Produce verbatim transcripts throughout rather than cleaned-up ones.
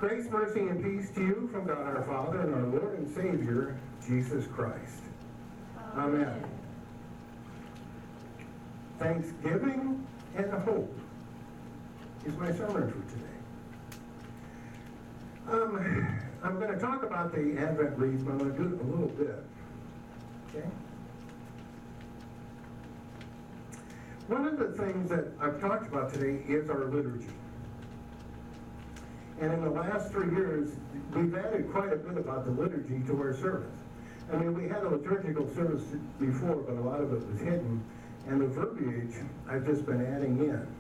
Grace, mercy, and peace to you from God our Father and our Lord and Savior, Jesus Christ. Amen. Amen. Thanksgiving and hope is my sermon for today. Um, I'm going to talk about the Advent wreath, but I'm going to do it a little bit. Okay? One of the things that I've talked about today is our liturgy. And in the last three years, we've added quite a bit about the liturgy to our service. I mean, we had a liturgical service before, but a lot of it was hidden. And the verbiage I've just been adding in.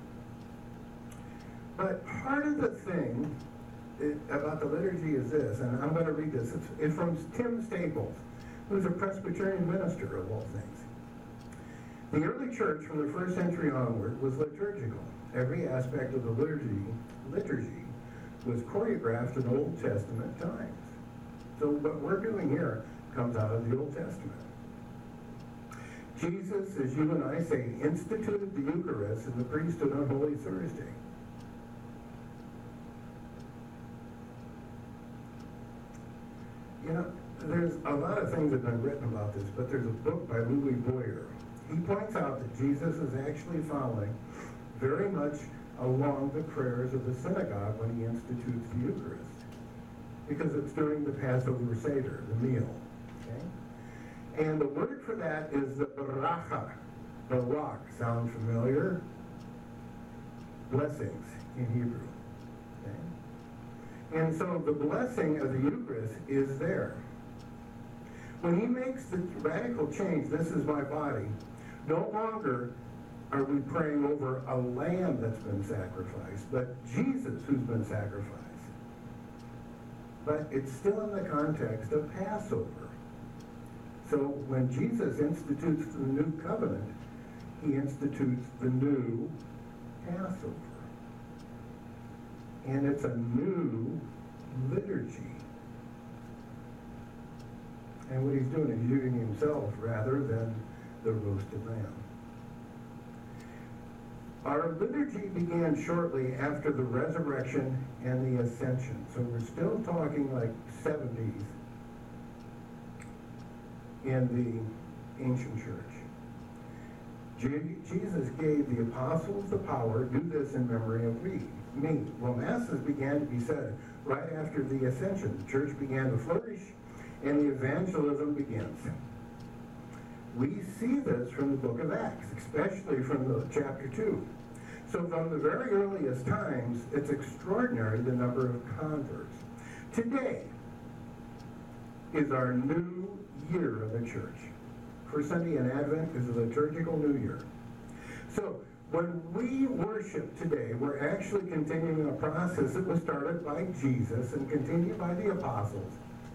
But part of the thing about the liturgy is this, and I'm going to read this. It's, it's from Tim Staples, who's a Presbyterian minister of all things. The early church from the first century onward was liturgical. Every aspect of the liturgy, liturgy was choreographed in Old Testament times. So what we're doing here comes out of the Old Testament. Jesus, as you and I say, instituted the Eucharist and the priesthood on Holy Thursday. You know, there's a lot of things that have been written about this, but there's a book by Louis Boyer. He points out that Jesus is actually following very much along the prayers of the synagogue when he institutes the Eucharist, because it's during the Passover Seder, the meal. Okay? And the word for that is the baracha. Barak, sound familiar? Blessings in Hebrew. Okay? And so the blessing of the Eucharist is there. When he makes the radical change, this is my body, no longer are we praying over a lamb that's been sacrificed, but Jesus who's been sacrificed. But it's still in the context of Passover. So when Jesus institutes the new covenant, he institutes the new Passover. And it's a new liturgy. And what he's doing is using himself rather than the roasted lamb. Our liturgy began shortly after the resurrection and the ascension. So we're still talking like seventies in the ancient church. Je- Jesus gave the apostles the power, do this in memory of me. me. Well, masses began to be said right after the ascension. The church began to flourish and the evangelism begins. We see this from the book of Acts, especially from the chapter two. So from the very earliest times, it's extraordinary the number of converts. Today is our new year of the church. First Sunday in Advent is a liturgical new year. So when we worship today, we're actually continuing a process that was started by Jesus and continued by the apostles,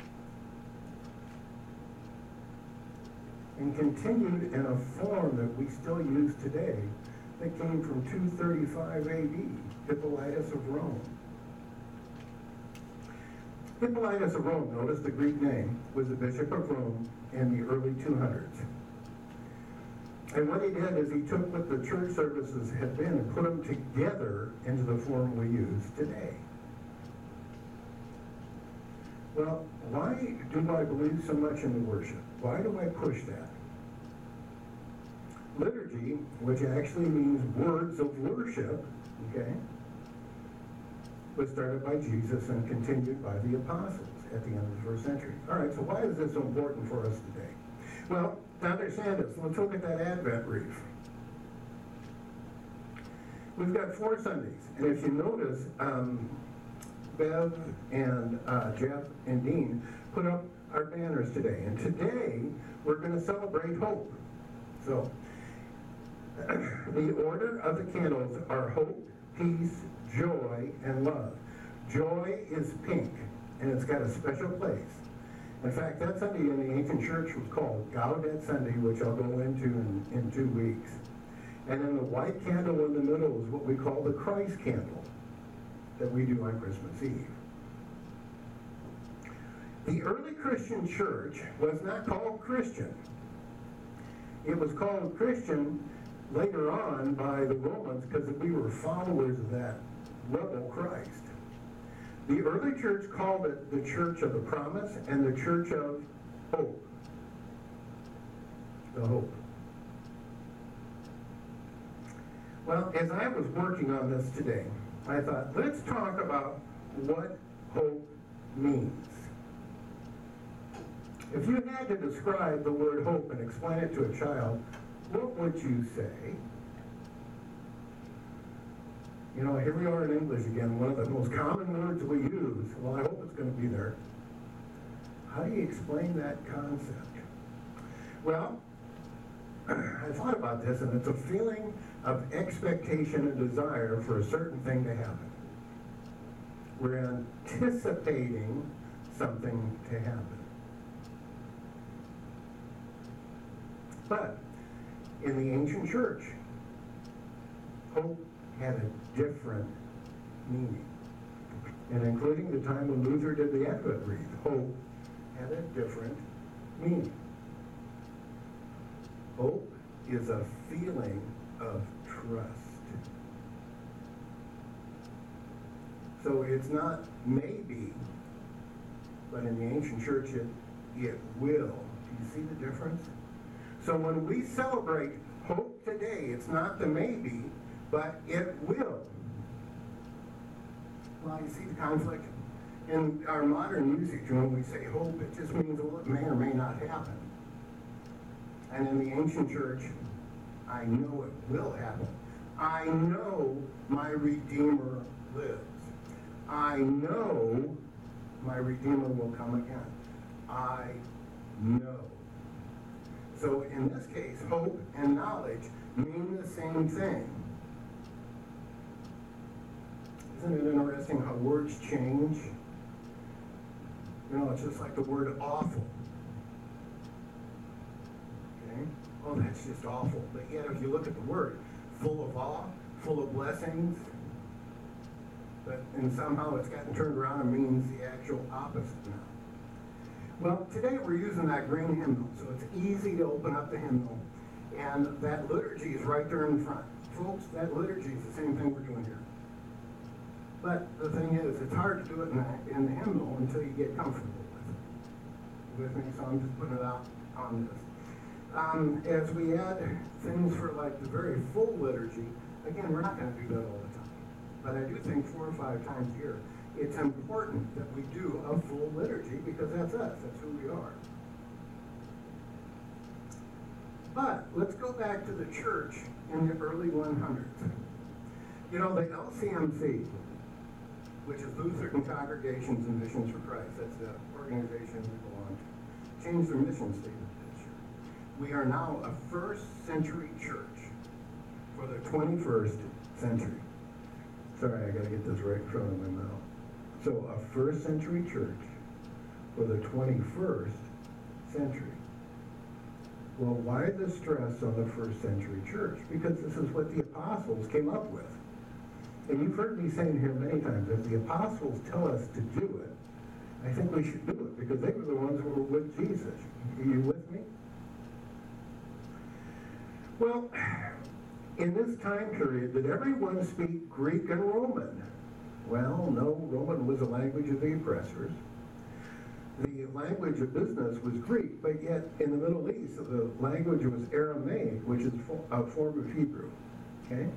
and continued in a form that we still use today that came from two thirty-five A D, Hippolytus of Rome. Hippolytus of Rome, notice the Greek name, was the Bishop of Rome in the early two hundreds. And what he did is he took what the church services had been and put them together into the form we use today. Well, why do I believe so much in the worship? Why do I push that? Liturgy, which actually means words of worship, okay, was started by Jesus and continued by the apostles at the end of the first century. All right, so why is this so important for us today? Well, to understand this, let's look at that Advent wreath. We've got four Sundays, and if you notice, um, Bev and uh, Jeff and Dean put up our banners today. And today, we're going to celebrate hope. So, the order of the candles are hope, peace, joy, and love. Joy is pink, and it's got a special place. In fact, that Sunday in the ancient church was called Gaudet Sunday, which I'll go into in, in two weeks. And then the white candle in the middle is what we call the Christ candle that we do on Christmas Eve. The early Christian church was not called Christian. It was called Christian later on by the Romans because we were followers of that rebel Christ. The early church called it the church of the promise and the church of hope. The hope. Well, as I was working on this today, I thought, let's talk about what hope means. If you had to describe the word hope and explain it to a child, what would you say? You know, here we are in English again, one of the most common words we use. Well, I hope it's going to be there. How do you explain that concept? Well, I thought about this, and it's a feeling of expectation and desire for a certain thing to happen. We're anticipating something to happen. But in the ancient church, hope had a different meaning. And including the time when Luther did the Advent wreath, hope had a different meaning. Hope is a feeling of trust. So it's not maybe, but in the ancient church it, it will. Do you see the difference? So when we celebrate hope today, it's not the maybe, but it will. Well, you see the conflict? In our modern usage, when we say hope, it just means, well, it may or may not happen. And in the ancient church, I know it will happen. I know my Redeemer lives. I know my Redeemer will come again. I know. So in this case, hope and knowledge mean the same thing. Isn't it interesting how words change? You know, it's just like the word awful. Okay? Oh, that's just awful. But yet, if you look at the word, full of awe, full of blessings, but and somehow it's gotten turned around and means the actual opposite now. Well, today we're using that green hymnal, so it's easy to open up the hymnal. And that liturgy is right there in front. Folks, that liturgy is the same thing we're doing here. But the thing is, it's hard to do it in the, in the hymnal until you get comfortable with it. With me, so I'm just putting it out on this. Um, as we add things for like the very full liturgy, again, we're not going to do that all the time. But I do think four or five times a year, it's important that we do a full liturgy because that's us, that's who we are. But let's go back to the church in the early one hundreds. You know, the L C M C, which is Lutheran Congregations and Missions for Christ, that's the organization we belong to, changed their mission statement this year. We are now a first century church for the twenty-first century. Sorry, I gotta get this right in front of my mouth. So a first century church for the twenty-first century. Well, why the stress on the first century church? Because this is what the apostles came up with. And you've heard me saying here many times, if the apostles tell us to do it, I think we should do it, because they were the ones who were with Jesus. Are you with me? Well, in this time period, did everyone speak Greek and Roman? Well, no, Roman was the language of the oppressors. The language of business was Greek, but yet in the Middle East, the language was Aramaic, which is a form of Hebrew. Okay?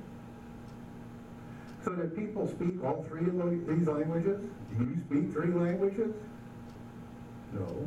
So did people speak all three of these languages? Do you speak three languages? No.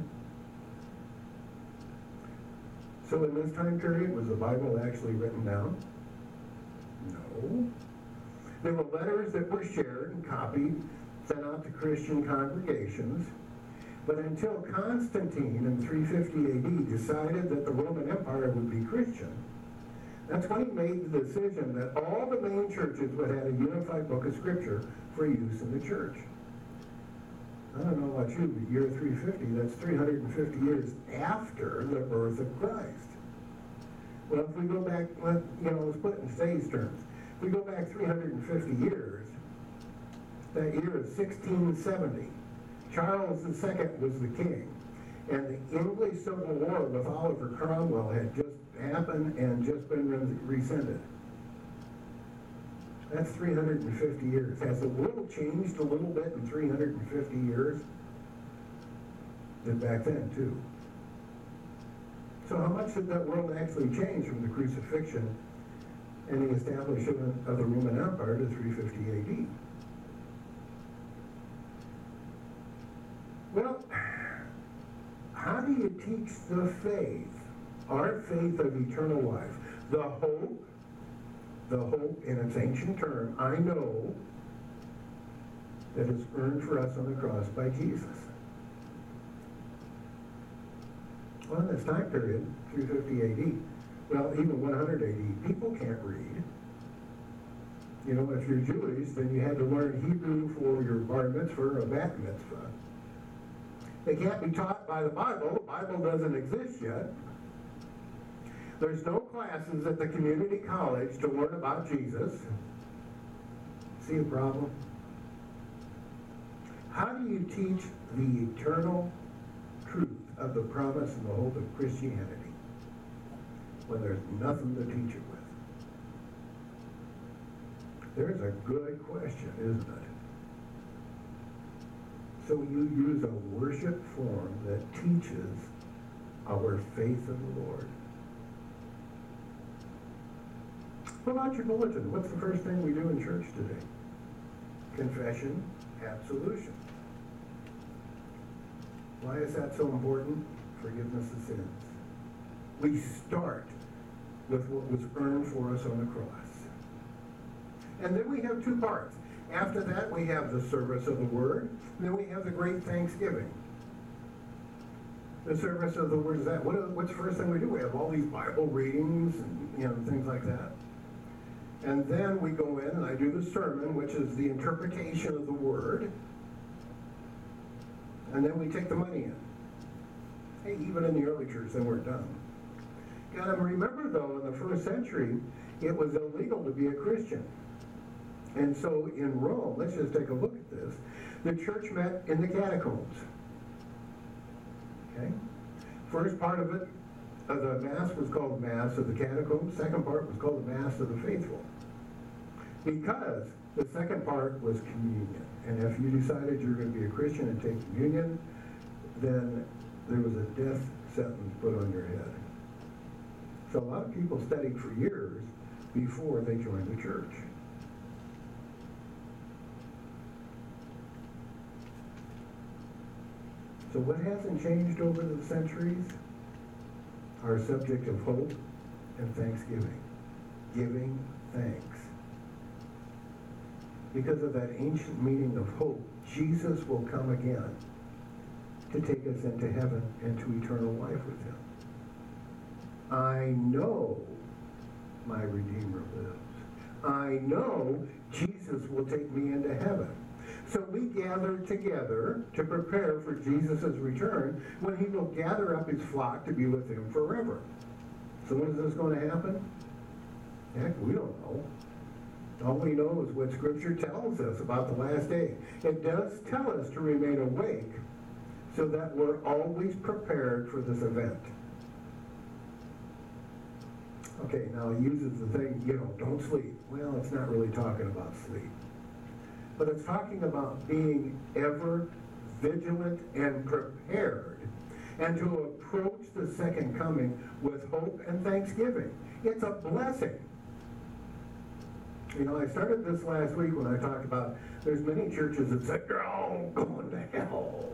So in this time period, was the Bible actually written down? No. There were letters that were shared and copied, sent out to Christian congregations. But until Constantine in three fifty A D decided that the Roman Empire would be Christian, that's when he made the decision that all the main churches would have a unified book of Scripture for use in the church. I don't know about you, but year three fifty, that's three hundred fifty years after the birth of Christ. Well, if we go back, let, you know, let's put it in today's terms. If we go back three hundred fifty years, that year is sixteen seventy. Charles the Second was the king, and the English Civil War with Oliver Cromwell had just happened and just been rescinded. That's three hundred fifty years. Has the world changed a little bit in three hundred fifty years? Did back then, too. So how much did that world actually change from the crucifixion and the establishment of the Roman Empire to three fifty A D? Well, how do you teach the faith, our faith of eternal life, the hope, the hope in its ancient term, I know, that is earned for us on the cross by Jesus? Well, in this time period, three fifty A D, well, even one hundred A D, people can't read. You know, if you're Jewish, then you had to learn Hebrew for your bar mitzvah or a bat mitzvah. They can't be taught by the Bible. The Bible doesn't exist yet. There's no classes at the community college to learn about Jesus. See the problem? How do you teach the eternal truth of the promise and the hope of Christianity when there's nothing to teach it with? There's a good question, isn't it? So you use a worship form that teaches our faith in the Lord. What about your bulletin? What's the first thing we do in church today? Confession, absolution. Why is that so important? Forgiveness of sins. We start with what was earned for us on the cross. And then we have two parts. After that, we have the service of the Word, and then we have the great Thanksgiving. The service of the Word is that. What is, what's the first thing we do? We have all these Bible readings and, you know, things like that. And then we go in and I do the sermon, which is the interpretation of the Word. And then we take the money in. Hey, even in the early church, they weren't done. Got to remember, though, in the first century, it was illegal to be a Christian. And so in Rome, let's just take a look at this, the church met in the catacombs. Okay? First part of it, uh, the Mass was called Mass of the Catacombs. Second part was called the Mass of the Faithful. Because the second part was communion. And if you decided you were going to be a Christian and take communion, then there was a death sentence put on your head. So a lot of people studied for years before they joined the church. So what hasn't changed over the centuries? Our subject of hope and thanksgiving. Giving thanks. Because of that ancient meaning of hope, Jesus will come again to take us into heaven and to eternal life with him. I know my Redeemer lives. I know Jesus will take me into heaven. So we gather together to prepare for Jesus' return when he will gather up his flock to be with him forever. So when is this going to happen? Heck, we don't know. All we know is what Scripture tells us about the last day. It does tell us to remain awake so that we're always prepared for this event. Okay, now he uses the thing, you know, don't sleep. Well, it's not really talking about sleep. But it's talking about being ever vigilant and prepared and to approach the second coming with hope and thanksgiving. It's a blessing. You know, I started this last week when I talked about there's many churches that say, you're all going to hell.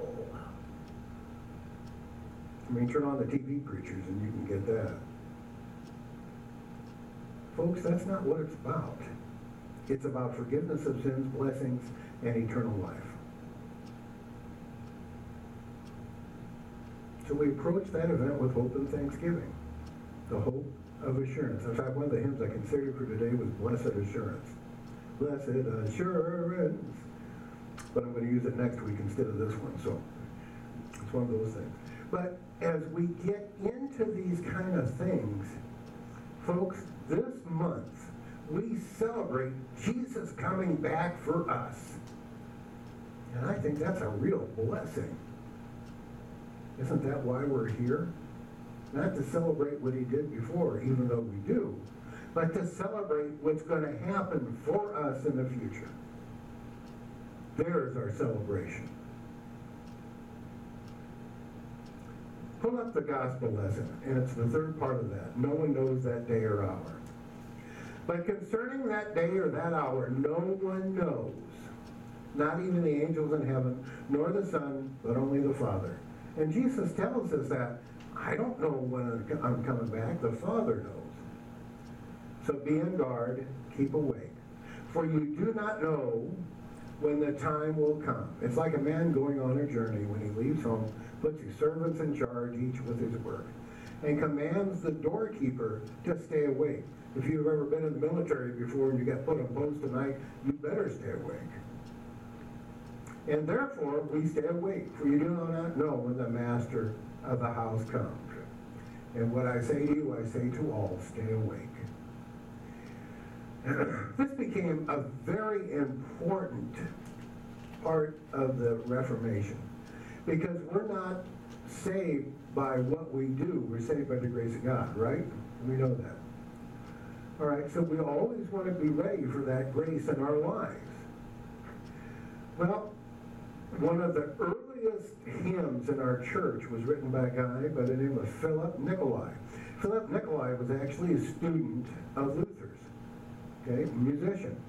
I mean, turn on the T V preachers and you can get that. Folks, that's not what it's about. It's about forgiveness of sins, blessings, and eternal life. So we approach that event with hope and thanksgiving. The hope of assurance. In fact, one of the hymns I considered for today was Blessed Assurance. Blessed Assurance. But I'm going to use it next week instead of this one, so it's one of those things. But as we get into these kind of things, folks, this month, we celebrate Jesus coming back for us. And I think that's a real blessing. Isn't that why we're here? Not to celebrate what he did before, even though we do, but to celebrate what's going to happen for us in the future. There's our celebration. Pull up the gospel lesson, and it's the third part of that. No one knows that day or hour. But concerning that day or that hour, no one knows, not even the angels in heaven, nor the Son, but only the Father. And Jesus tells us that, I don't know when I'm coming back, the Father knows. So be on guard, keep awake. For you do not know when the time will come. It's like a man going on a journey when he leaves home, puts his servants in charge, each with his work, and commands the doorkeeper to stay awake. If you've ever been in the military before and you got put on post tonight, you better stay awake. And therefore, we stay awake, for you do not know when the master of the house comes. And what I say to you, I say to all, stay awake. This became a very important part of the Reformation, because we're not saved by what we do, we're saved by the grace of God, right? We know that. All right, so we always want to be ready for that grace in our lives. Well, one of the earliest hymns in our church was written by a guy by the name of Philip Nicolai. Philip Nicolai was actually a student of Luther's, okay, musician.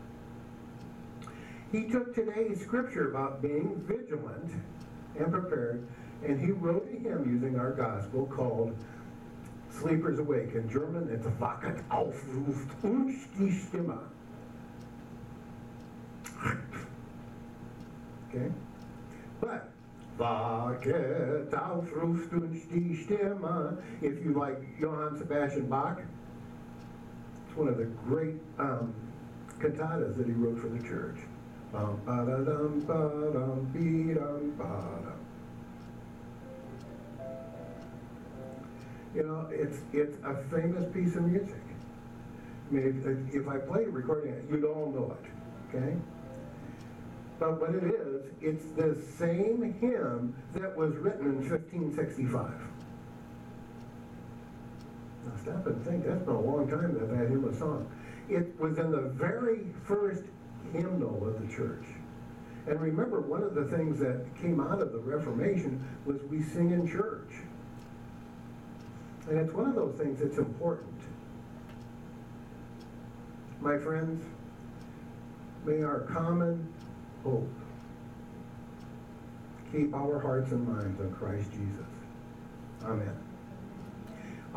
He took today's scripture about being vigilant and prepared, and he wrote a hymn using our gospel called Sleepers Awake. In German, it's Wachet auf, ruft uns die Stimme. Okay? But, Wachet auf, ruft uns die Stimme. If you like Johann Sebastian Bach, it's one of the great um, cantatas that he wrote for the church. Bum, ba-da-dum, ba-dum, be-dum, ba-dum. You know, it's it's a famous piece of music. I mean, if, if I played a recording, you'd all know it, okay? But what it is, it's the same hymn that was written in fifteen sixty-five. Now stop and think, that's been a long time that that hymn was sung. It was in the very first hymnal of the church. And remember, one of the things that came out of the Reformation was we sing in church. And it's one of those things that's important. My friends, may our common hope keep our hearts and minds on Christ Jesus. Amen.